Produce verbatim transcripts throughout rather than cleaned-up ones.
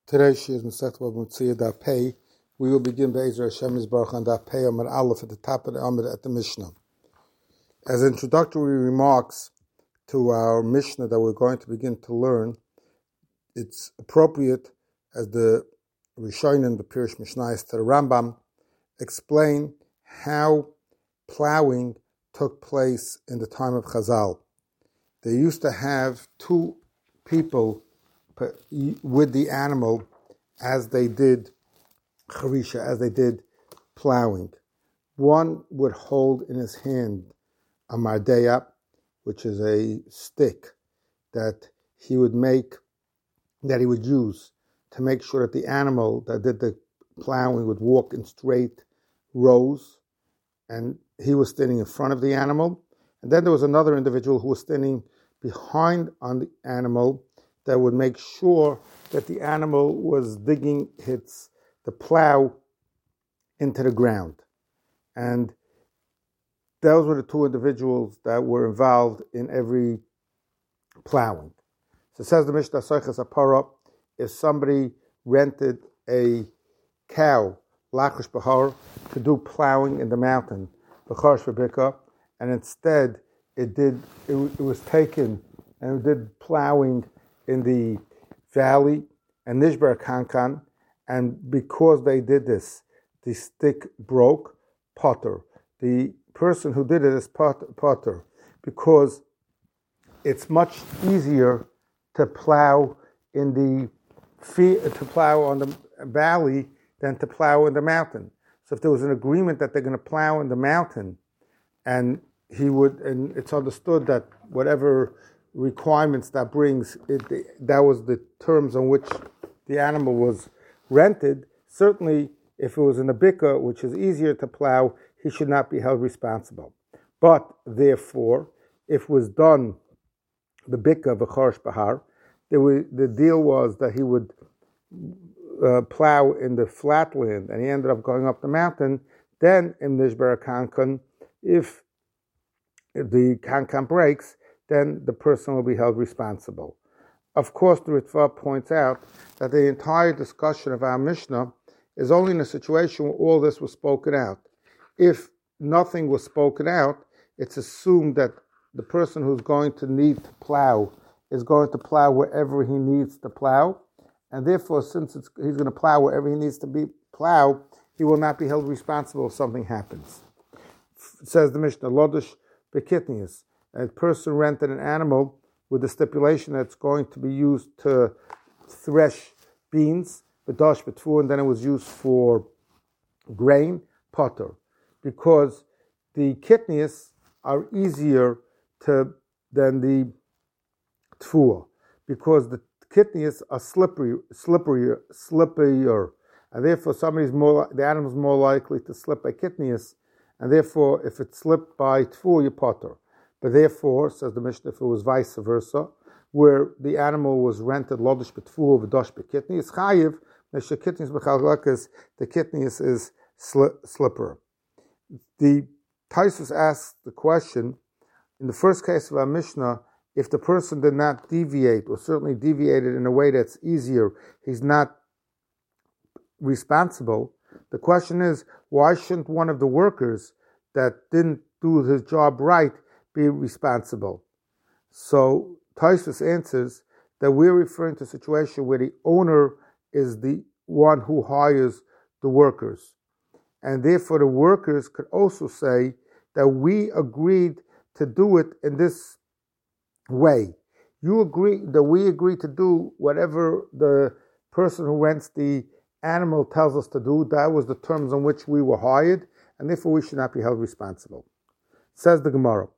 Today's shir is Masechet Bava Metzia Daf Pei. We will begin Be'ezer Hashem Yisbarach on Daf Pei Amud Aleph at the top of the Amud at the Mishnah. As introductory remarks to our Mishnah that we're going to begin to learn, it's appropriate as the Rishonim, the Pirush Mishnayos to the Rambam, explain how plowing took place in the time of Chazal. They used to have two people with the animal as they did charisha, as they did plowing. One would hold in his hand a mardeya, which is a stick that he would make, that he would use to make sure that the animal that did the plowing would walk in straight rows, and he was standing in front of the animal. And then there was another individual who was standing behind on the animal that would make sure that the animal was digging its the plow into the ground. And those were the two individuals that were involved in every plowing. So it says the Mishnah, Soiches Apara, if somebody rented a cow, Lachish Bahar, to do plowing in the mountain, B'char Shvabika, and instead it did it, it was taken and it did plowing in the valley and Nishbar Kankan, and because they did this, the stick broke, potter. The person who did it is potter, because it's much easier to plow in the to plow on the valley than to plow in the mountain. So if there was an agreement that they're going to plow in the mountain, and he would, and it's understood that whatever requirements that brings, it, that was the terms on which the animal was rented. Certainly, if it was in a bika, which is easier to plow, he should not be held responsible. But therefore, if it was done the bika v'chorsh bahar, the deal was that he would uh, plow in the flat land, and he ended up going up the mountain. Then in Nishbar Kankan, if the Kankan breaks, then the person will be held responsible. Of course, the Ritva points out that the entire discussion of our Mishnah is only in a situation where all this was spoken out. If nothing was spoken out, it's assumed that the person who's going to need to plow is going to plow wherever he needs to plow, and therefore, since it's, he's going to plow wherever he needs to be plow, he will not be held responsible if something happens. It says the Mishnah, Lodesh Bekitnius, a person rented an animal with the stipulation that it's going to be used to thresh beans, b'dash b'tfu, and then it was used for grain, potter, because the kitnius are easier to than the tfuah, because the kitnius are slippery, slipperier, slipperier, and therefore somebody's more, the animal's more likely to slip by kitnius, and therefore if it slipped by tfuah, you potter. But therefore, says the Mishnah, if it was vice versa, where the animal was rented lodish b'tfuah v'dosh b'kitni, it's chayiv, neshe kitnis b'chalgakas, the kitnis is sli- slipper. The Taisus asks the question, in the first case of our Mishnah, if the person did not deviate, or certainly deviated in a way that's easier, he's not responsible. The question is, why shouldn't one of the workers that didn't do his job right be responsible? So Taisus answers that we're referring to a situation where the owner is the one who hires the workers. And therefore the workers could also say that we agreed to do it in this way. You agree that we agree to do whatever the person who rents the animal tells us to do. That was the terms on which we were hired, and therefore we should not be held responsible. Says the Gemara,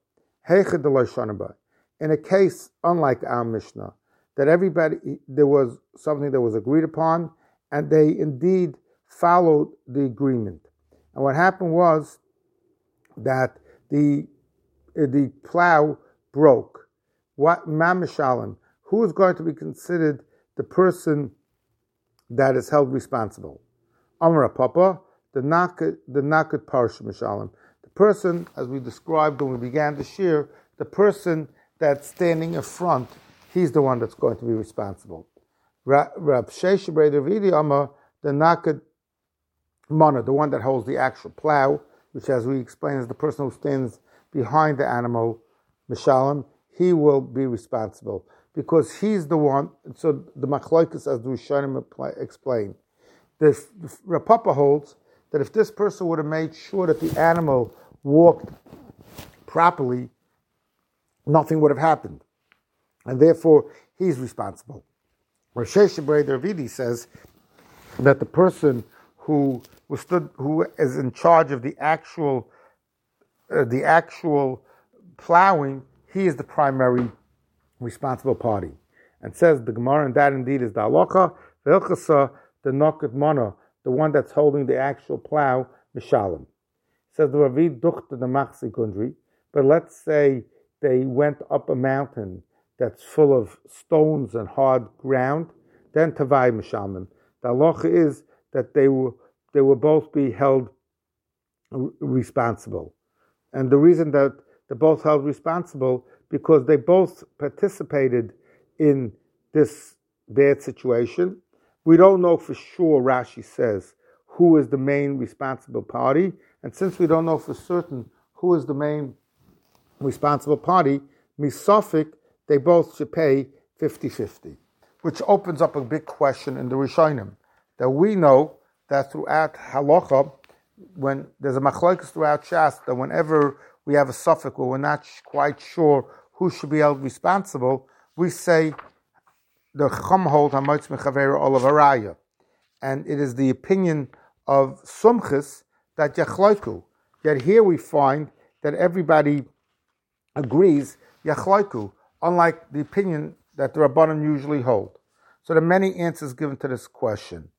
in a case unlike our Mishnah, that everybody, there was something that was agreed upon, and they indeed followed the agreement. And what happened was that the the plow broke. What Mamishalim, who is going to be considered the person that is held responsible? Amra Papa, the Nakat, the Nakat Parsha Mishalim. The person, as we described when we began the shir, the person that's standing in front, he's the one that's going to be responsible. Rab Shesha Breder Vidi Amma, the Naked Mana, the one that holds the actual plow, which, as we explained, is the person who stands behind the animal, Mishalim, he will be responsible because he's the one. So the Machlokes, as the Rishonim explain, the Rav Papa holds that if this person would have made sure that the animal walked properly, nothing would have happened, and therefore he's responsible. Rosh Breder Vidi says that the person who was stood, who is in charge of the actual, uh, the actual plowing, he is the primary responsible party, and says the Gemara, and that indeed is the halacha. V'ilchasa the noket mana, the one that's holding the actual plow, mishalim. Says the Ravid duchte the machzi kundri, but let's say they went up a mountain that's full of stones and hard ground, then tavai mishalmim. The halacha is that they will they will both be held responsible, and the reason that they're both held responsible because they both participated in this bad situation. We don't know for sure, Rashi says, who is the main responsible party, and since we don't know for certain who is the main responsible party, misafik, they both should pay fifty-fifty, which opens up a big question in the Rishonim, that we know that throughout halacha, when there's a machlokes throughout Shas, that whenever we have a suffix where we're not quite sure who should be held responsible, we say the Chacham hold hamoitz mechaveru olav haraya, and it is the opinion of Sumchis that yachloiku. Yet here we find that everybody agrees yachloiku, unlike the opinion that the Rabbanim usually hold. So there are many answers given to this question.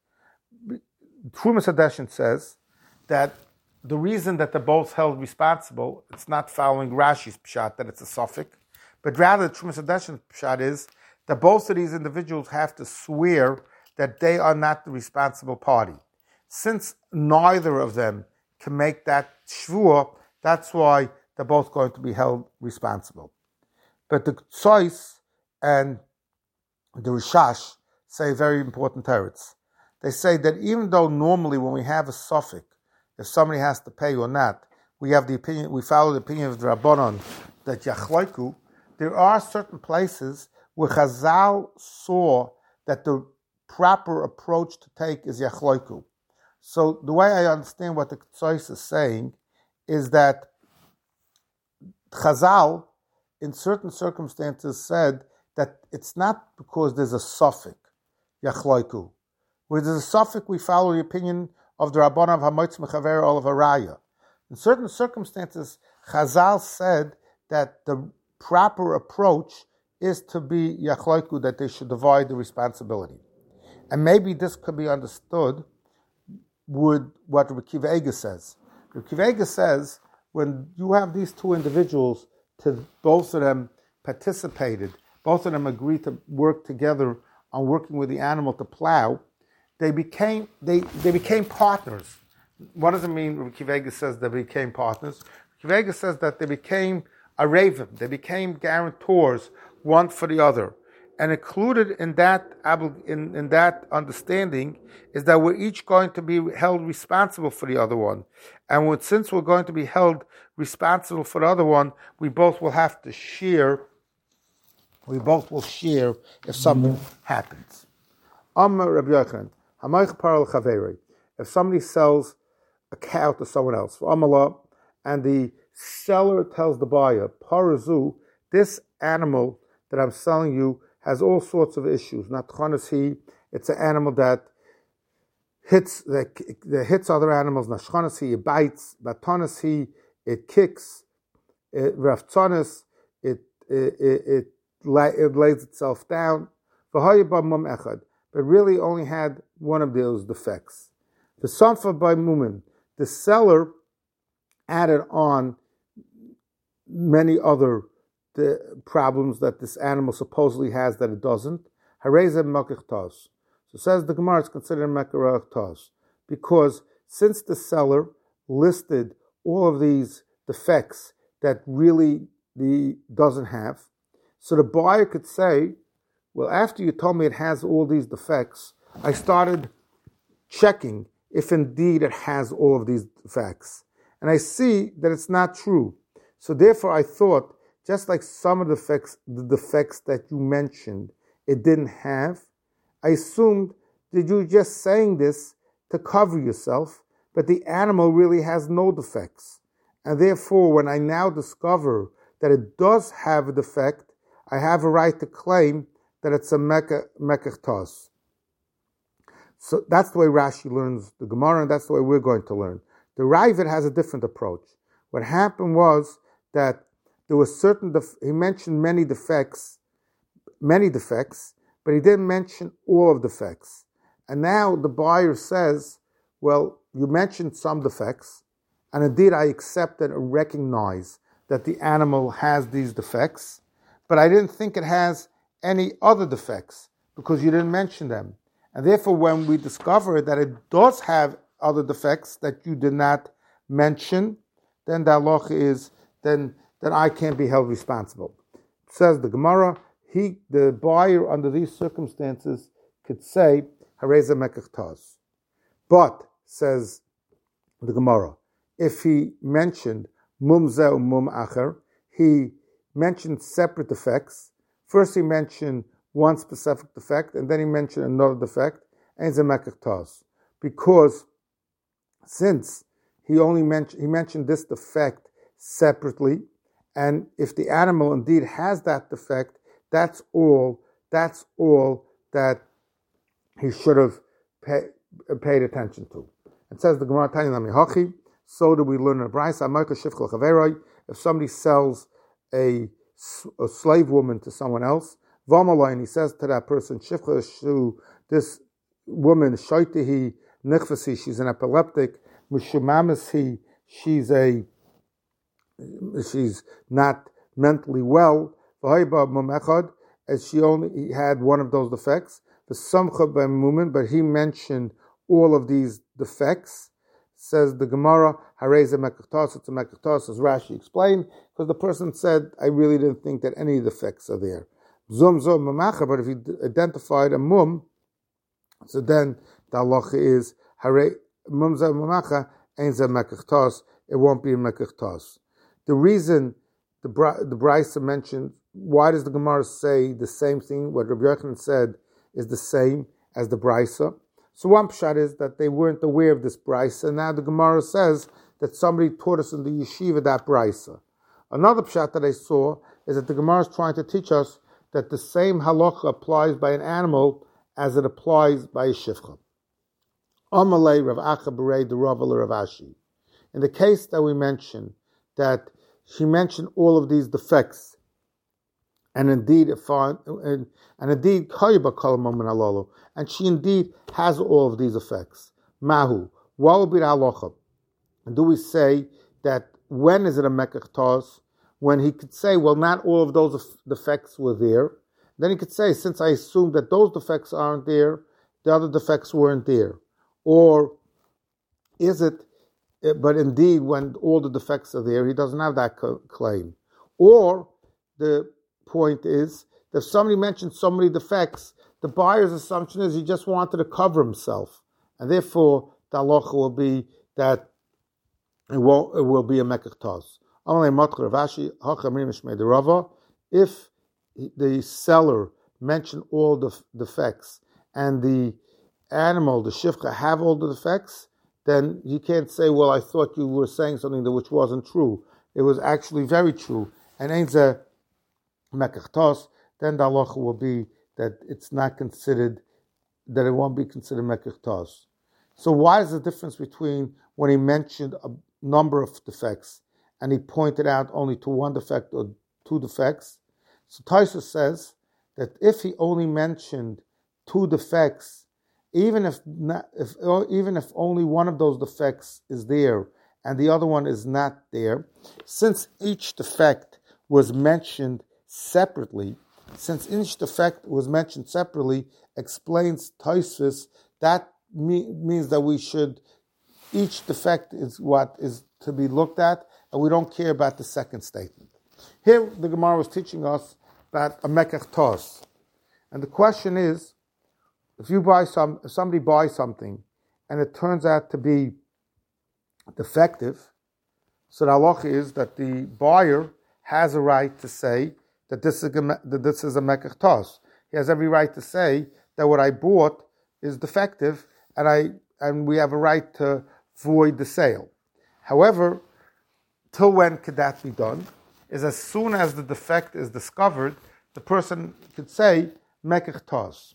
Trumas Hadeshin says that the reason that they're both held responsible, it's not following Rashi's pshat that it's a suffix, but rather Trumas Hadeshin's pshat is that both of these individuals have to swear that they are not the responsible party. Since neither of them can make that shvua, that's why they're both going to be held responsible. But the Tzois and the Rishash say very important teretz. They say that even though normally when we have a suffix, if somebody has to pay or not, we have the opinion, we follow the opinion of the Rabbanon that yachloiku, there are certain places where Chazal saw that the proper approach to take is yachloiku. So the way I understand what the Tzois is saying is that Chazal, in certain circumstances, said that it's not because there's a suffix, yachloiku. Where there's a suffix, we follow the opinion of the Rabbanan of Hamoitz Mechaver Olav Haraya. In certain circumstances, Chazal said that the proper approach is to be yachloiku, that they should divide the responsibility. And maybe this could be understood with what Reb Akiva Eiger says. Reb Akiva Eiger says, when you have these two individuals, to both of them participated, both of them agreed to work together on working with the animal to plow, they became they, they became partners. What does it mean? Reb Akiva Eiger says they became partners. Reb Akiva Eiger says that they became a raven. They became guarantors, one for the other. And included in that in, in that understanding is that we're each going to be held responsible for the other one. And when, since we're going to be held responsible for the other one, we both will have to share. We both will share if something happens. Amar Rabbi Yochanan, Hamayich Paral Chaveri. If somebody sells a cow to someone else, Amala, and the seller tells the buyer, Parazu, this animal that I'm selling you has all sorts of issues. Natchanasi, it's an animal that hits that, that hits other animals. Nashchanasi, it bites. Batanasi, it kicks. Raftanis, it it it, it, it lays itself down. But really only had one of those defects. The Sanfa by Mumin, the seller added on many other the problems that this animal supposedly has that it doesn't. Hareza Mekach Taz. So says the Gemara, it's considered Mekach Taz. Because since the seller listed all of these defects that really the doesn't have, so the buyer could say, well, after you told me it has all these defects, I started checking if indeed it has all of these defects. And I see that it's not true. So therefore I thought, just like some of the defects, the defects that you mentioned, it didn't have, I assumed that you were just saying this to cover yourself, but the animal really has no defects. And therefore, when I now discover that it does have a defect, I have a right to claim that it's a mekach tos. So that's the way Rashi learns the Gemara, and that's the way we're going to learn. The Ravid has a different approach. What happened was that there were certain, def- he mentioned many defects, many defects, but he didn't mention all of the defects. And now the buyer says, well, you mentioned some defects, and indeed I accepted and recognize that the animal has these defects, but I didn't think it has any other defects because you didn't mention them. And therefore, when we discover that it does have other defects that you did not mention, then the halacha is, then, then I can't be held responsible. It says the Gemara, he, the buyer under these circumstances could say, Hareza mekach tos. But, says the Gemara, if he mentioned mum zeh mum acher, he mentioned separate defects. First he mentioned one specific defect, and then he mentioned another defect, and it's a mekach tos. Because since he only mentioned he mentioned this defect separately, and if the animal indeed has that defect, that's all, that's all that he should have pay, paid attention to. It says the Gemara Tanya Nami Hachi, so do we learn in a brayso. If somebody sells a, a slave woman to someone else, and he says to that person, this woman, shaitihi nichvasi, she's an epileptic, mishumamasi, she's a, she's not mentally well, as she only had one of those defects, the samcha ben mumen, but he mentioned all of these defects. Says the Gemara, Hareza mekach tos, it's a mekach tos, as Rashi explained, because the person said, I really didn't think that any defects are there. Zum zum mamacha, but if he identified a mum, so then the halacha is, Hare mum zum mamacha, ain't a mekach tos, it won't be a mekach tos. The reason the the Brisa mentioned, why does the Gemara say the same thing? What Rabbi Yochanan said is the same as the Brisa. So one pshat is that they weren't aware of this Brisa, and now the Gemara says that somebody taught us in the yeshiva that Brisa. Another pshat that I saw is that the Gemara is trying to teach us that the same halacha applies by an animal as it applies by a shivcha. Amalei Rav Acha Berei the Rav Rav Ashi. In the case that we mentioned, that she mentioned all of these defects, and indeed, and, and indeed, and she indeed has all of these effects. Mahu, what will be the halacha? And do we say that when is it a mekach tos? When he could say, well, not all of those defects were there. Then he could say, since I assume that those defects aren't there, the other defects weren't there. Or is it, but indeed, when all the defects are there, he doesn't have that claim. Or the point is that if somebody mentions so many defects, the buyer's assumption is he just wanted to cover himself, and therefore the halacha will be that it, won't, it will be a mekach tos. If the seller mentioned all the defects and the animal, the shivcha, have all the defects, then you can't say, well, I thought you were saying something that which wasn't true. It was actually very true. And ain't a mekach tos, then the halacha will be that it's not considered, that it won't be considered mekach tos. So why is the difference between when he mentioned a number of defects and he pointed out only to one defect or two defects? So Tosfos says that if he only mentioned two defects, even if not, if even if only one of those defects is there and the other one is not there, since each defect was mentioned separately, since each defect was mentioned separately, explains Tosfos, that me, means that we should, each defect is what is to be looked at, and we don't care about the second statement. Here, the Gemara was teaching us about a mekach tos. And the question is, if you buy some, if somebody buys something and it turns out to be defective, so the halacha is that the buyer has a right to say that this is a, that this is a mekach tos. He has every right to say that what I bought is defective, and I and we have a right to void the sale. However, till when could that be done? Is as soon as the defect is discovered, the person could say mekach tos.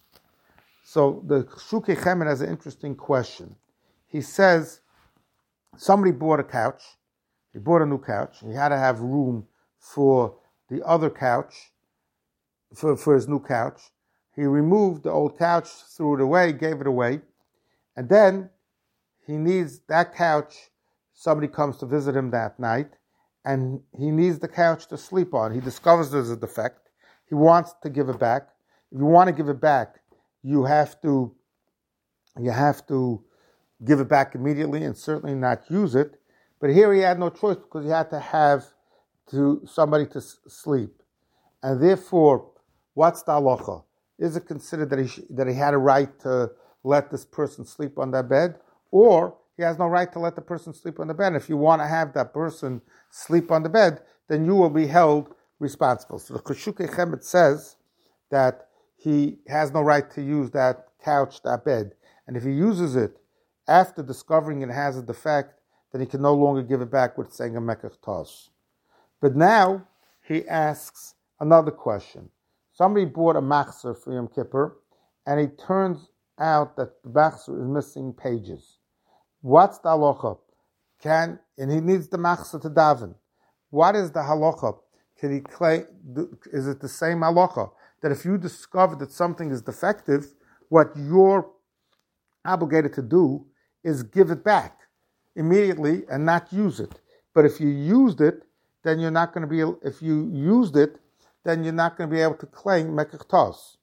So the Shukei Chemed has an interesting question. He says somebody bought a couch. He bought a new couch. He had to have room for the other couch, for, for his new couch. He removed the old couch, threw it away, gave it away. And then he needs that couch. Somebody comes to visit him that night, and he needs the couch to sleep on. He discovers there's a defect. He wants to give it back. If you want to give it back, you have to, you have to give it back immediately and certainly not use it. But here he had no choice because he had to have to somebody to s- sleep. And therefore, what's the halacha? Is it considered that he sh- that he had a right to let this person sleep on that bed? Or he has no right to let the person sleep on the bed? If you want to have that person sleep on the bed, then you will be held responsible. So the Shukei Chemed says that he has no right to use that couch, that bed. And if he uses it after discovering it has a defect, then he can no longer give it back with saying a mekach tos. But now he asks another question. Somebody bought a machzer for Yom Kippur, and it turns out that the machzer is missing pages. What's the halacha? Can and he needs the machzer to daven. What is the halacha? Can he claim? Is it the same halacha that if you discover that something is defective, what you're obligated to do is give it back immediately and not use it? But if you used it, then you're not going to be. If you used it, then you're not going to be able to claim mekach tos.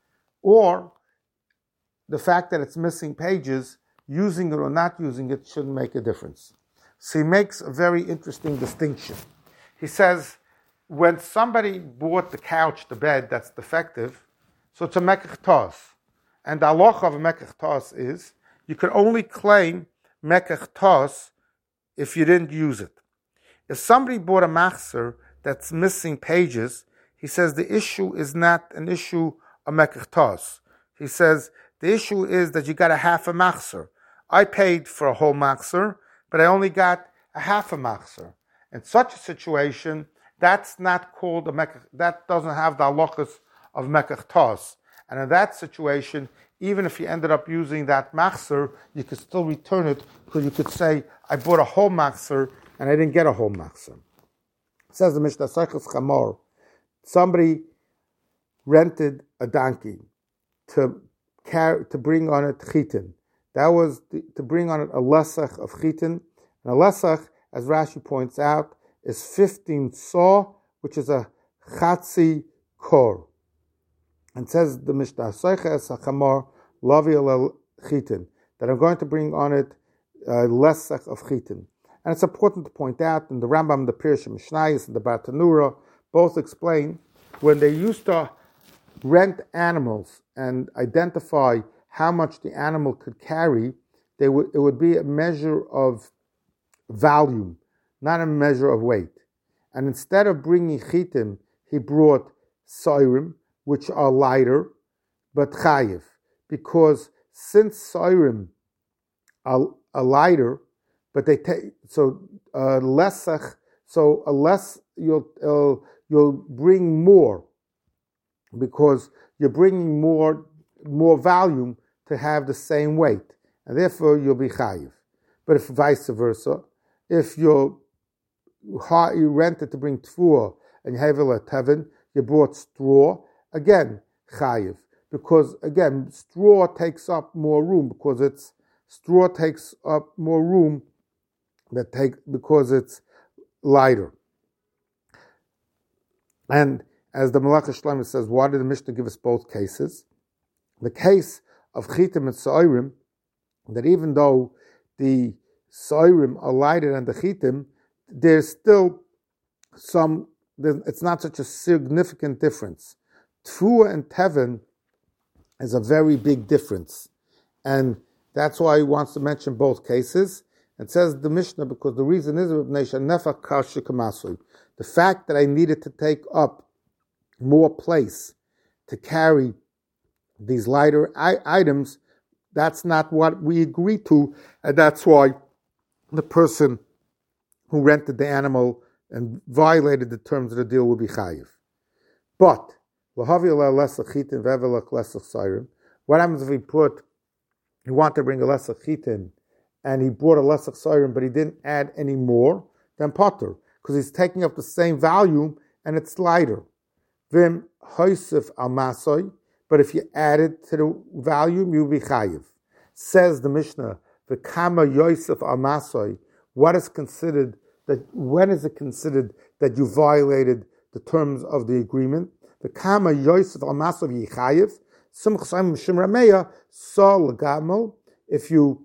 Or the fact that it's missing pages, using it or not using it shouldn't make a difference. So he makes a very interesting distinction. He says, when somebody bought the couch, the bed that's defective, so it's a mekach tos. And the halacha of a mekach tos is, you can only claim mekach tos if you didn't use it. If somebody bought a machzer that's missing pages, he says the issue is not an issue of mekach tos. He says the issue is that you got a half a machzer. I paid for a whole machzer, but I only got a half a machzer. In such a situation, that's not called a mekach. That doesn't have the halachas of mekach tos. And in that situation, even if you ended up using that machzer, you could still return it because you could say, I bought a whole machzer and I didn't get a whole machzer. It says the Mishnah, Seichus Chamor, somebody rented a donkey to carry, to bring on it chitin. That was the, to bring on it a lesach of chitin. And a lesach, as Rashi points out, is fifteen saw, which is a chatzi kor. And says the Mishnah, Seiches HaChamor Lavi Alel Chitin, that I'm going to bring on it uh, lesach of chitin. And it's important to point out, in the Rambam, the Pirush Mishnayos, and the Bartanura, both explain, when they used to rent animals and identify how much the animal could carry, they would it would be a measure of volume, not a measure of weight. And instead of bringing chitim, he brought soirim, which are lighter, but chayiv. Because since soirim are, are lighter, but they take, so uh, lesach, so a less, you'll, uh, you'll bring more, because you're bringing more, more volume to have the same weight. And therefore you'll be chayiv. But if vice versa, if you're, you rented to bring tfuah and you have a tevin, you brought straw, again, chayiv. Because again, straw takes up more room because it's, straw takes up more room that take, because it's lighter. And as the Malach Shlomo says, why did the Mishnah give us both cases? The case of chitim and soirim, that even though the soirim are lighter than the chitim, there's still some, it's not such a significant difference. Tfuah and tevin is a very big difference. And that's why he wants to mention both cases. It says the Mishnah, because the reason is the fact that I needed to take up more place to carry these lighter I- items, that's not what we agreed to, and that's why the person who rented the animal and violated the terms of the deal will be chayiv. But what happens if he put, he wanted to bring a lesser chitin, and he brought a lesser sayrim, but he didn't add any more? Then potter, because he's taking up the same volume and it's lighter. Vim hoisif al masoi, but if you add it to the volume, you'll be chayiv. Says the Mishnah, the kama yosef al masoi. What is considered that? When is it considered that you violated the terms of the agreement? The kama yosef al masoi yichayiv. If you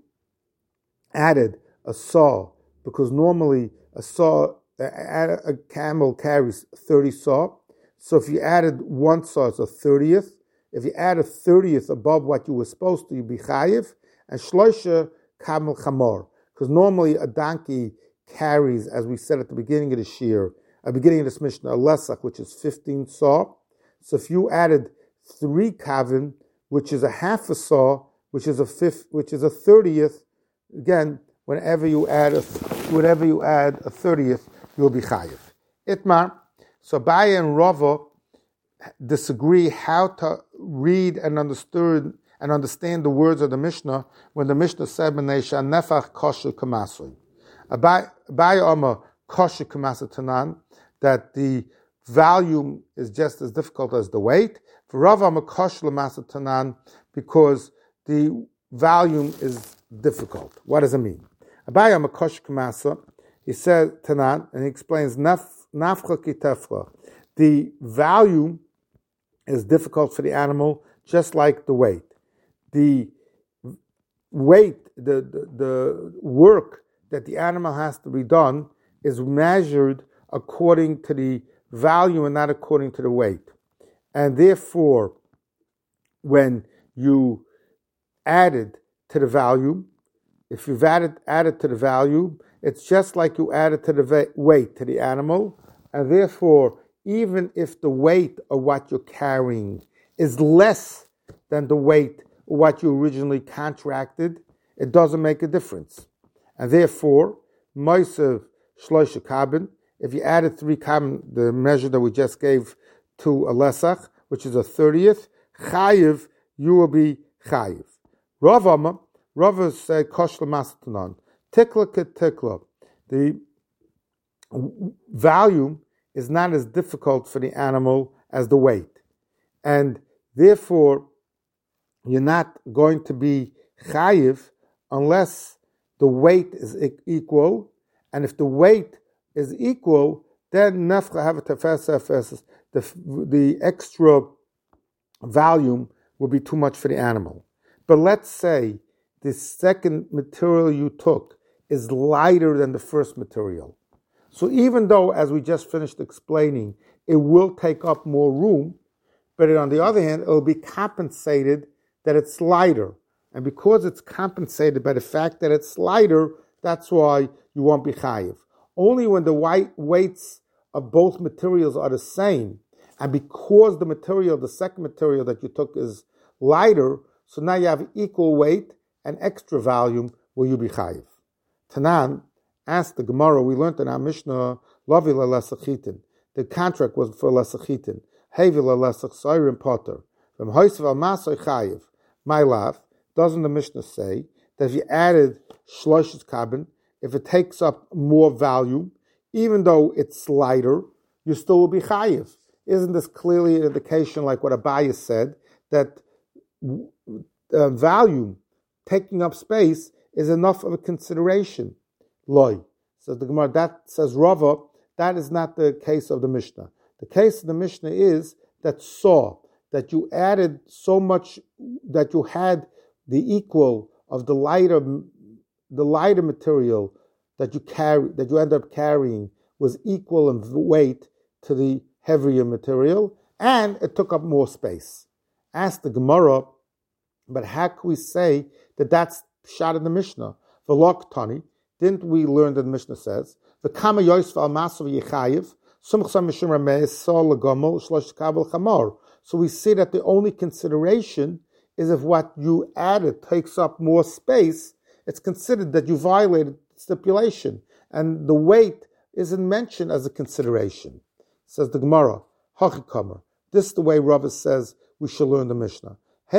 added a saw, because normally a saw, a camel carries thirty saw. So if you added one saw, it's a thirtieth. If you add a thirtieth above what you were supposed to, you'd be chayiv. And shloisha camel chamor, because normally a donkey carries, as we said at the beginning of the shear, at the beginning of this Mishnah, a lesach, which is fifteen saw. So if you added three kavin, which is a half a saw, which is a fifth, which is a thirtieth. Again, whenever you add a, whenever you add a thirtieth, you'll be chayiv. Itmar. So Abaye and Rava disagree how to read and understand and understand the words of the Mishnah when the Mishnah said "Meneisha nefach kosher kamasui." Abaye Omer kosher kamasui tanan, that the volume is just as difficult as the weight. For Rava Omer kosher kamasui tanan, because the volume is difficult. What does it mean? Abaye Omer kosher kamasui. He says tanan, and he explains nafcha kitefla. The volume is difficult for the animal, just like the weight. The weight, the, the, the work that the animal has to be done is measured according to the volume and not according to the weight. And therefore, when you added to the volume, if you've added, added to the value, it's just like you added to the weight to the animal, and therefore, even if the weight of what you're carrying is less than the weight of what you originally contracted, it doesn't make a difference. And therefore, Moisev Shloisha Kabin, if you added three kabin, the measure that we just gave to a lesach, which is a thirtieth, chayiv, you will be chayiv. Rava, Rava said koshla masatanon, tikla ketikla. The volume is not as difficult for the animal as the weight. And therefore, you're not going to be chayiv unless the weight is equal. And if the weight is equal, then nefcha have the the extra volume will be too much for the animal. But let's say the second material you took is lighter than the first material. So even though, as we just finished explaining, it will take up more room, but on the other hand, it will be compensated that it's lighter. And because it's compensated by the fact that it's lighter, that's why you won't be chayiv. Only when the white weights of both materials are the same, and because the material, the second material that you took is lighter, so now you have equal weight and extra volume, will you be chayiv. Tanan asked the Gemara, we learned in our Mishnah, Lavi lesachitin. The contract was for lesachitin. Hevi lesachsayrim potter. From hoisav al masay chayiv. My love, doesn't the Mishnah say that if you added shloshis kabin, if it takes up more volume, even though it's lighter, you still will be chayiv? Isn't this clearly an indication, like what Abaye said, that uh, volume, taking up space, is enough of a consideration? Loi. Says the Gemara, that says Rava, that is not the case of the Mishnah. The case of the Mishnah is that saw, that you added so much, that you had the equal of the lighter, the lighter material that you carry, that you end up carrying, was equal in weight to the heavier material, and it took up more space. Ask the Gemara, But how can we say that that's shot in the Mishnah? The Lok Tani, didn't we learn that the Mishnah says, the Kama Yosef al Masav Yechayev, Sumchsam Mishum Rameh, Sol Lagomel, Shlosh Kabel Chamor. So we see that the only consideration is if what you added takes up more space, it's considered that you violated stipulation. And the weight isn't mentioned as a consideration. Says the Gemara, Hachikamer. This is the way Rava says we should learn the Mishnah.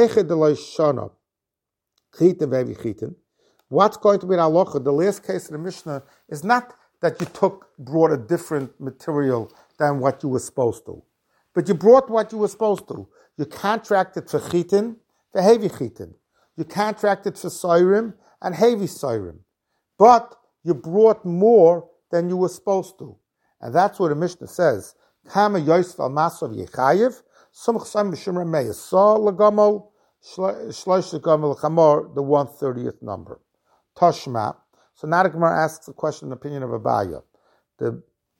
What's going to be the halacha? The last case of the Mishnah is not that you took, brought a different material than what you were supposed to. But you brought what you were supposed to. You contracted for chitin, for heavy chitin. You contracted for soirim and heavy soirim. But you brought more than you were supposed to. And that's what the Mishnah says. Kama Yosef al Masav Yechayev, Sumchsam Mishum Rameh, Saw Lagomel, Shlosh Lagomel Chamor, the one thirtieth number. Toshma. So now the Gemara asks a question, the opinion of Abaya. The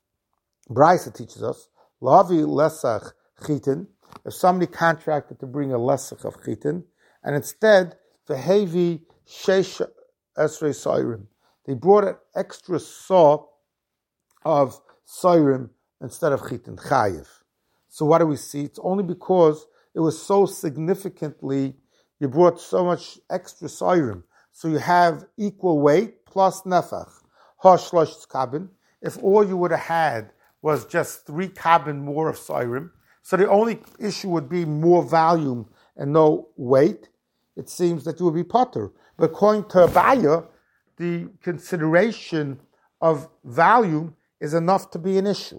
Brisa teaches us, Lavi Lesach Chitin, if somebody contracted to bring a Lesach of Chitin, and instead, the heavy Shesh Esrei Soirim, they brought an extra saw of Soirim instead of Chitin, Chayiv. So what do we see? It's only because it was so significantly, you brought so much extra Soirim. So you have equal weight plus Nefach. Hashlosh Kabin. If all you would have had was just three Kabin more of Soirim, so the only issue would be more volume and no weight, it seems that you would be potter. But according to Abaya, the consideration of volume is enough to be an issue.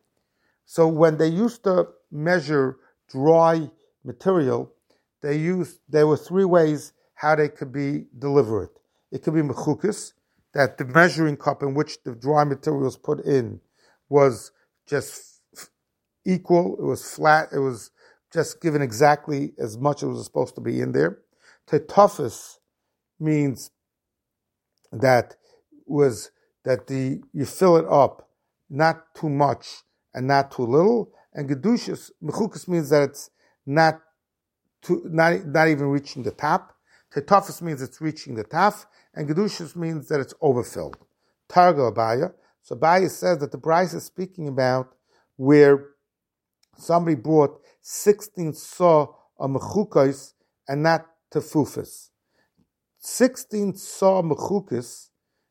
So when they used to measure dry material, they used there were three ways how they could be delivered. It could be mechukis, that the measuring cup in which the dry material was put in was just f- equal, it was flat, it was just given exactly as much as was supposed to be in there. Tetofis means that was that the you fill it up, not too much and not too little. And gedushas mechukis means that it's not too, not not even reaching the top. Tetofis means it's reaching the top, and gedushas means that it's overfilled. Targa Abaya. So Abaya says that the Brisa is speaking about where somebody brought sixteen saw of mechukos and not tefufis. sixteen saw mechukos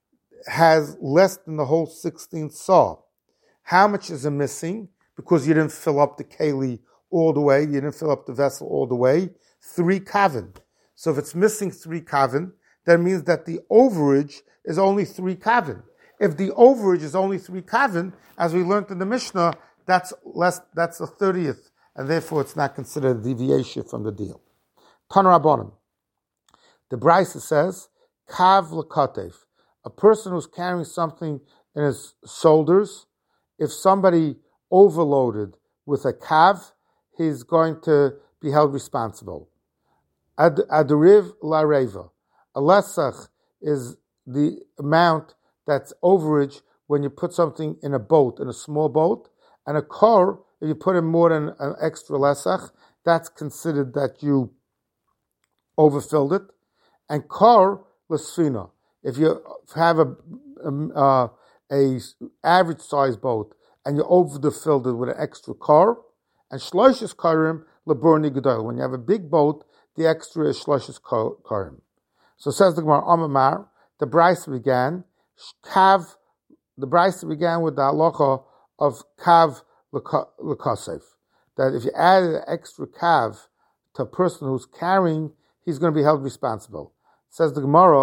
has less than the whole sixteen saw. How much is it missing? Because you didn't fill up the keli all the way, you didn't fill up the vessel all the way. Three kavin. So if it's missing three kavin, that means that the overage is only three kavin. If the overage is only three kavin, as we learned in the Mishnah, that's less. That's a thirtieth, and therefore it's not considered a deviation from the deal. Tanur Rabbanan. The Brisa says, Kav l'katev, a person who's carrying something in his shoulders, if somebody overloaded with a kav, he's going to be held responsible. Ad, aduriv la reva. A lesach is the amount that's overage when you put something in a boat, in a small boat, and a kor, if you put in more than an extra lesach, that's considered that you overfilled it. And kor l'sfina, if you have a, a, a average size boat and you overfilled it with an extra kor, and shloishes karim leburni gedol. When you have a big boat, the extra is shloishes karim. So says the Gemara, Amamar, the Brisa began, kav, the Brisa began with the halacha of kav l'kasef. That if you add an extra kav to a person who's carrying, he's going to be held responsible. Says the Gemara,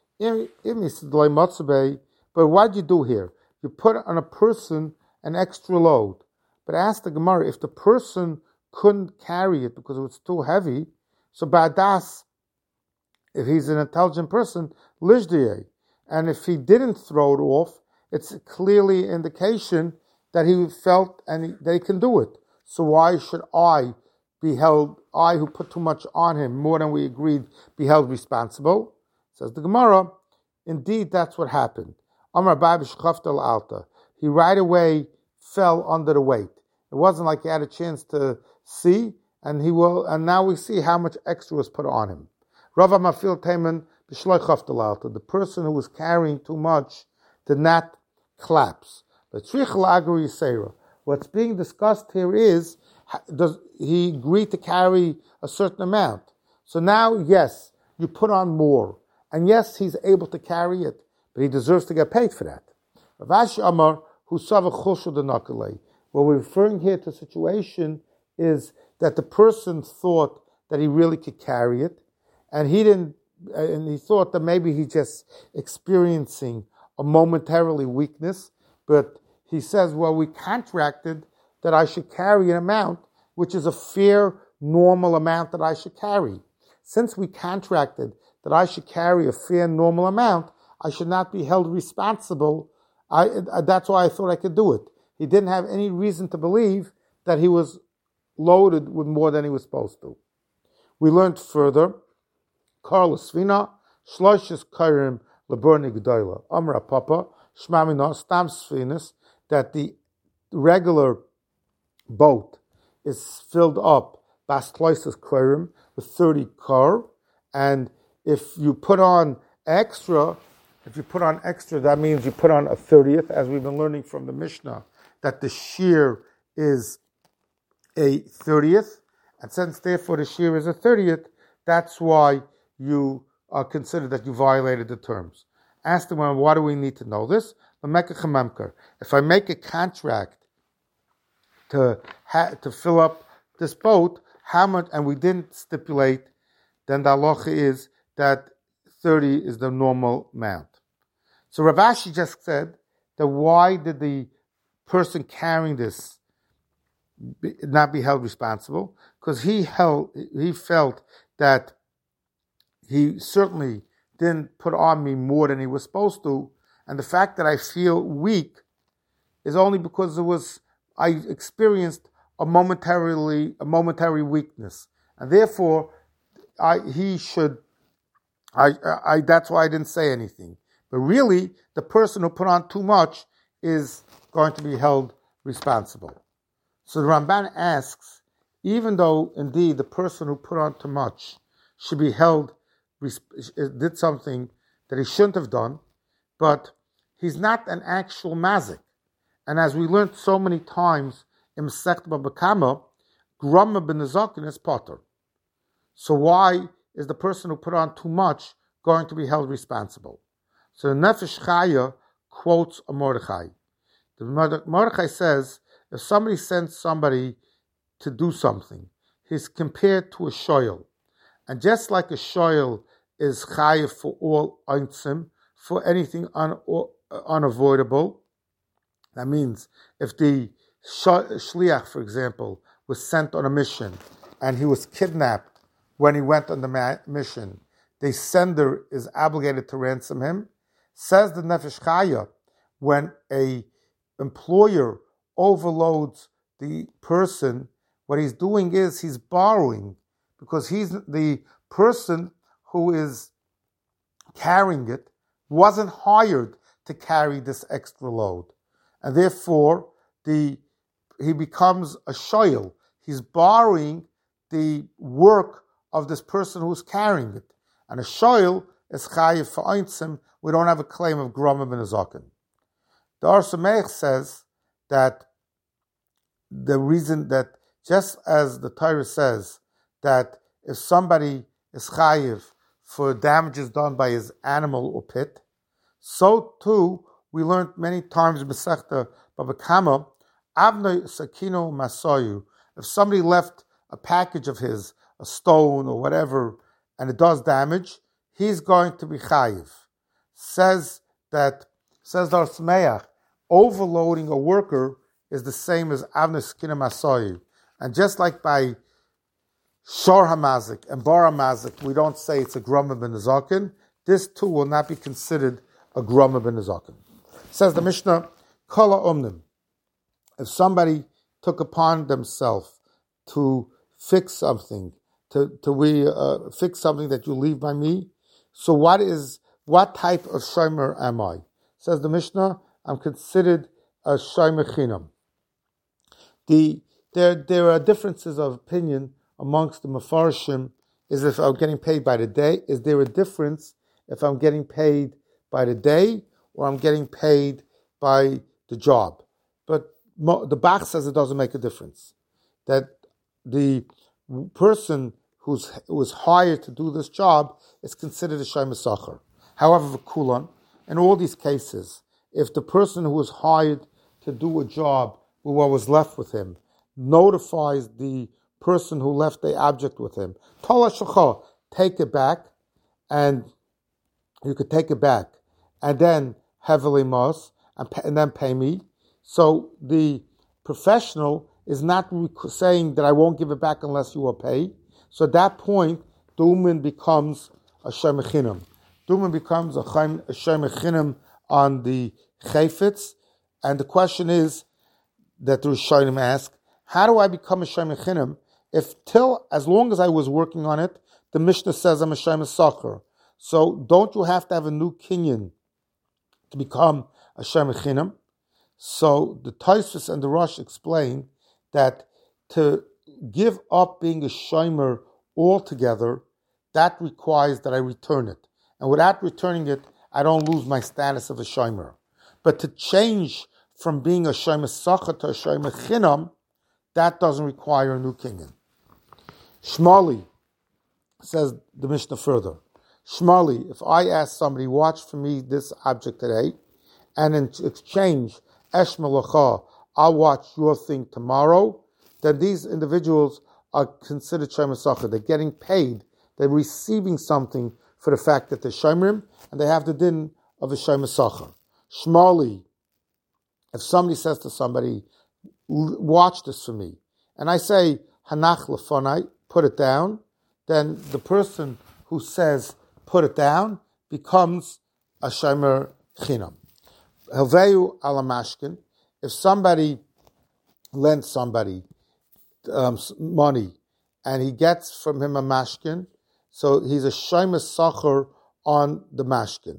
but what do you do here? You put on a person an extra load. But ask the Gemara, if the person couldn't carry it because it was too heavy, so ba'das, if he's an intelligent person, lishdiyeh. And if he didn't throw it off, it's clearly an indication that he felt and he, they can do it. So why should I be held, I who put too much on him, more than we agreed, be held responsible? Says the Gemara, indeed that's what happened. Amar Babish Chaftal Alta. He right away fell under the weight. It wasn't like he had a chance to see, and he will, and now we see how much extra was put on him. Rava Mafil Taiman B'Shloi Chavtalalta. The person who was carrying too much did not collapse. What's being discussed here is, does he agree to carry a certain amount? So now, yes, you put on more. And yes, he's able to carry it, but he deserves to get paid for that. Rav Amar, who saw the chushu the nakalei. What we're referring here to a situation is that the person thought that he really could carry it, and he didn't, and he thought that maybe he's just experiencing a momentarily weakness, but he says, well, we contracted that I should carry an amount which is a fair, normal amount that I should carry. Since we contracted that I should carry a fair, normal amount, I should not be held responsible. I, that's why I thought I could do it. He didn't have any reason to believe that he was loaded with more than he was supposed to. We learned further, Carlos Svina, Shloshis Kairim, Laburni G'dayla, Amra Papa, Shmamina, Stam Sfinas, that the regular boat is filled up, Bas Kloises Kairim, with thirty kar, and if you put on extra, if you put on extra, that means you put on a thirtieth, as we've been learning from the Mishnah, that the shear is a thirtieth, and since therefore the shear is a thirtieth, that's why you uh, consider that you violated the terms. Ask them, well, why do we need to know this? If I make a contract to ha- to fill up this boat, how much, and we didn't stipulate, then the halacha is that thirty is the normal amount. So Rav Ashi just said that why did the person carrying this be, not be held responsible? Because he held, he felt that he certainly didn't put on me more than he was supposed to, and the fact that I feel weak is only because it was I experienced a momentarily a momentary weakness, and therefore I he should I I that's why I didn't say anything. But really, the person who put on too much is going to be held responsible. So the Ramban asks, even though indeed the person who put on too much should be held, did something that he shouldn't have done, but he's not an actual mazik. And as we learned so many times in Masechet Baba Kama, Grama ben Nezakin is potter. So why is the person who put on too much going to be held responsible? So the Nefesh Chaya quotes a Mordechai. The Mordechai says, if somebody sends somebody to do something, he's compared to a shoyel. And just like a shoyel is chayiv for all eintzim, for anything un, unavoidable, that means if the shliach, for example, was sent on a mission and he was kidnapped when he went on the ma- mission, the sender is obligated to ransom him. Says the Nefesh Chaya, when a employer overloads the person, what he's doing is he's borrowing, because he's the person who is carrying it wasn't hired to carry this extra load, and therefore the he becomes a shoyel. He's borrowing the work of this person who's carrying it, and a shoyel is chayiv for eintzim. We don't have a claim of grama ben nezaken. The Or Sameach says that the reason that just as the Torah says that if somebody is chayiv for damages done by his animal or pit, so too we learned many times in Masechta Baba Kama, Avnei Sakino Masayu, if somebody left a package of his, a stone or whatever, and it does damage, he's going to be chayiv. Says that, says the Or Sameach, overloading a worker is the same as Avnei Sakino Masayu. And just like by Shor HaMazik and Bar HaMazik, we don't say it's a Grama ben Nezaken, this too will not be considered a Grama ben Nezaken. Says the Mishnah, Kala Omnim, if somebody took upon themselves to fix something, to, to we uh, fix something that you leave by me, so what is, what type of Shomer am I? Says the Mishnah, I'm considered a Shomer Chinam. The There, there are differences of opinion amongst the Mefarshim is if I'm getting paid by the day. Is there a difference if I'm getting paid by the day or I'm getting paid by the job? But the Bach says it doesn't make a difference. That the person who's who was hired to do this job is considered a Shema Sachar. However, for Kulan, in all these cases, if the person who was hired to do a job with what was left with him notifies the person who left the object with him, Tola Shacha, take it back, and you could take it back, and then heavily mas, and, and then pay me. So the professional is not saying that I won't give it back unless you will pay. So at that point, the umin becomes a Shem Echinam. The umin becomes a Shem Echinam on the chayfetz. And the question is that the Rishonim ask, how do I become a Shem Echinam if till, as long as I was working on it, the Mishnah says I'm a Shem Sachar. So don't you have to have a new kinyan to become a Shem Echinam? So the Tosfos and the Rosh explain that to give up being a shomer altogether, that requires that I return it. And without returning it, I don't lose my status of a shomer. But to change from being a shomer sacha to a shomer chinam, that doesn't require a new kinyan. Shmali, says the Mishnah further, Shmali, if I ask somebody, watch for me this object today, and in exchange, Esh Melacha, I'll watch your thing tomorrow, then these individuals are considered Shomer Sachar. They're getting paid. They're receiving something for the fact that they're Shomerim, and they have the din of a Shomer Sachar. Shmali, if somebody says to somebody, watch this for me, and I say, Hanach Lefonai, put it down, then the person who says, put it down, becomes a Shomer Chinam. Helveyu ala mashkin, if somebody lends somebody um, money and he gets from him a mashkin, so he's a Shomer Sachar on the mashkin.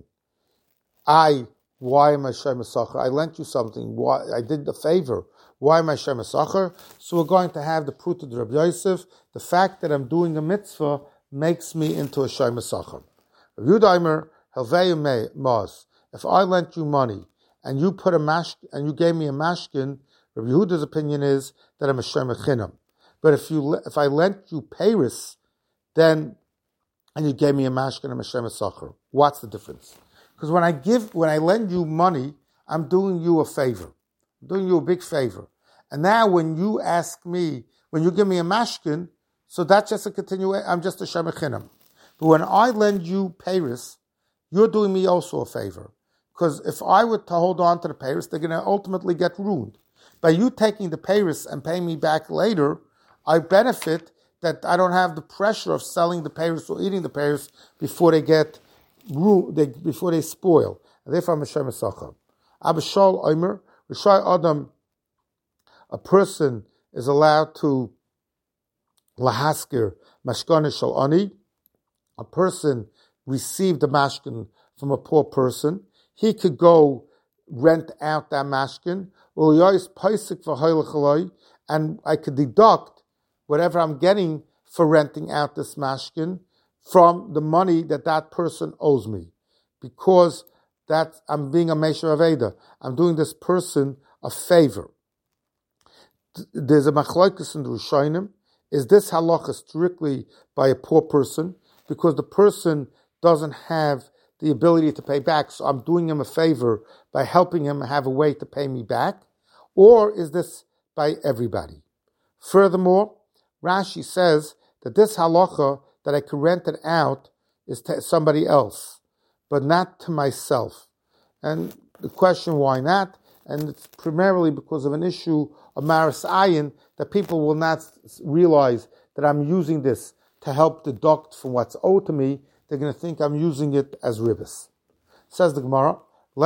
I, why am I Shomer Sachar? I lent you something, why, I did a favor. Why am I Shomer Sachar? So we're going to have the proof of the Rabbi Yosef. The fact that I'm doing a mitzvah makes me into a Shomer Sachar. Rabbi Yudaimer, Helveyu Maz, if I lent you money, and you put a mash, and you gave me a mashkin, Rabbi Yehuda's opinion is that I'm a Shem Echinam. But if you, if I lent you Paris, then, and you gave me a mashkin, I'm a Shem Sachar. What's the difference? Because when I give, when I lend you money, I'm doing you a favor. I'm doing you a big favor. And now when you ask me, when you give me a mashkin, so that's just a continuation, I'm just a Shem Echinam. But when I lend you Paris, you're doing me also a favor. Because if I were to hold on to the Paris, they're going to ultimately get ruined. By you taking the Paris and paying me back later, I benefit that I don't have the pressure of selling the Paris or eating the Paris before they get ruined, they, before they spoil. And therefore, I'm a Shem Sachar. Abishal Omer, Rishai Adam, a person is allowed to lahaskir mashkana shal ani. A person received a mashkin from a poor person. He could go rent out that mashkin, and I could deduct whatever I'm getting for renting out this mashkin from the money that that person owes me, because that I'm being a Meisher Aveda. I'm doing this person a favor. There's a machlokes in the Rishonim. Is this halacha strictly by a poor person because the person doesn't have the ability to pay back, so I'm doing him a favor by helping him have a way to pay me back? Or is this by everybody? Furthermore, Rashi says that this halacha that I can rent it out is to somebody else, but not to myself. And the question, why not? And it's primarily because of an issue of Maris Ayin, that people will not realize that I'm using this to help deduct from what's owed to me. They're going to think I'm using it as ribbis. Says the Gemara,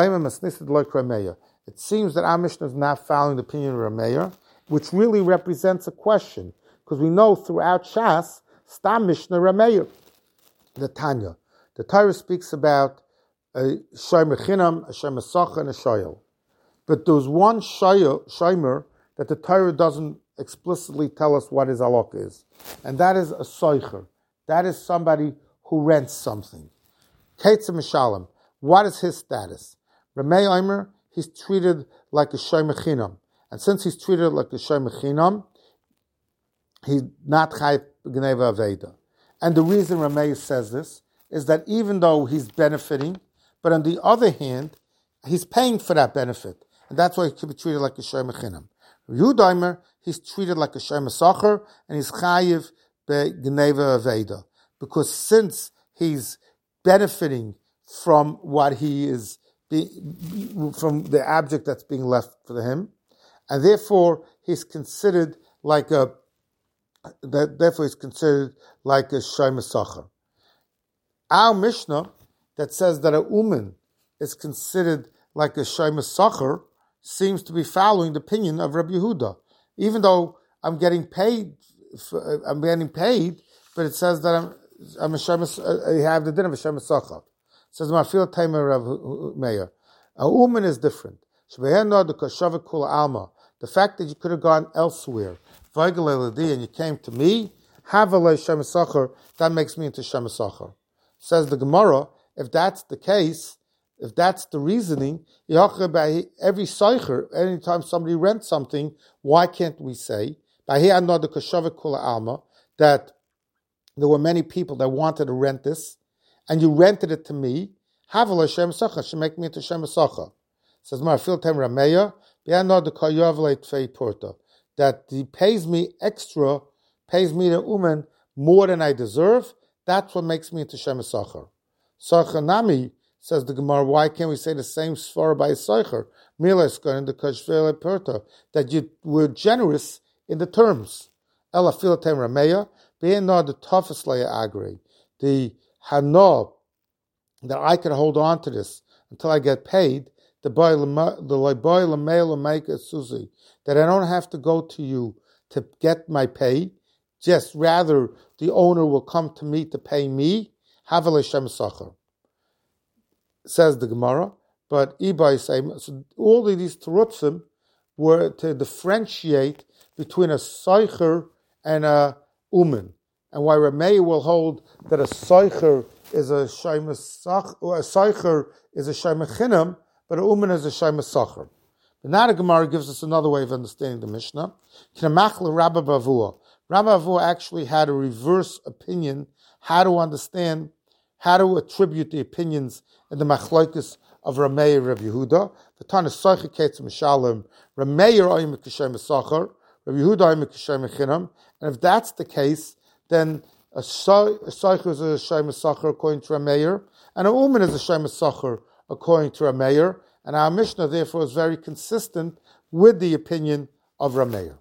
it seems that our Mishnah is not following the opinion of Rameya, which really represents a question, because we know throughout Shas, Stam Mishnah Rameya, the Tanya. The Torah speaks about a Shomer Chinam, a Shomer Sachar, and a Shoyel. But there's one Shomer that the Torah doesn't explicitly tell us what his halakha is, and that is a Soicher. that is somebody who rents something. Ketzah Mishalem, what is his status? Ramei Omer, he's treated like a Shomer Chinam. And since he's treated like a Shomer Chinam, he's not Chayiv Gneva Aveda. And the reason Ramei says this is that even though he's benefiting, but on the other hand, he's paying for that benefit. And that's why he could be treated like a Shomer Chinam. Yudaimer, he's treated like a Shomer Sacher, and he's Chayiv Gneva Aveda. Because since he's benefiting from what he is, be, from the object that's being left for him, and therefore he's considered like a, that therefore he's considered like a Shomer Sacher. Our Mishnah that says that a Uman is considered like a Shomer Sacher seems to be following the opinion of Rabbi Yehuda. Even though I'm getting paid, for, I'm getting paid, but it says that I'm, I'm a Shomer, I have the din of a Shomer Sacher. It says, Mafil Tamer Rav Meir. A Uman is different. The fact that you could have gone elsewhere, and you came to me, that makes me into Shomer Sacher. Says the Gemara, if that's the case, if that's the reasoning, every Seicher, anytime somebody rents something, why can't we say that there were many people that wanted to rent this, and you rented it to me, should make me into Shomer Sacher. Says Marfil Tem Rameya, that he pays me extra, pays me the Uman more than I deserve. That's what makes me into Shomer Sacher. Sacher Nami, says the Gemara, why can't we say the same svara by Sacher? Mila is going to Kashvele Perta, that you were generous in the terms. Ela Filatem Rameya, being not the toughest layer agri, the Hana, that I can hold on to this until I get paid, the boy the boy lamel make a suzi, that I don't have to go to you to get my pay, just rather the owner will come to me to pay me. Havale Shomer Sacher, says the Gemara. But Ibai say, so all of these terutzim were to differentiate between a Seicher and a Uman, and why Ramei will hold that a Seicher is a Shomer Sacher, or a Seicher is a Shomer Chinam, but a Uman is a Shomer Sacher. But now the Gemara gives us another way of understanding the Mishnah. Rabba Bavua. Rabba Bavua actually had a reverse opinion, how to understand, how to attribute the opinions in the Machlokes of Ramei and Rabbi Yehuda. The Tana Seicher Ketzah Mishalem, Ramei Oyim Kishem Sacher, Rabbi Yehuda Oyim Kishem Chinam. And if that's the case, then a Seicher is a Shomer Sacher according to Ramei, and a Uman is a Shomer Sacher according to Ramei. And our Mishnah therefore is very consistent with the opinion of Ramei.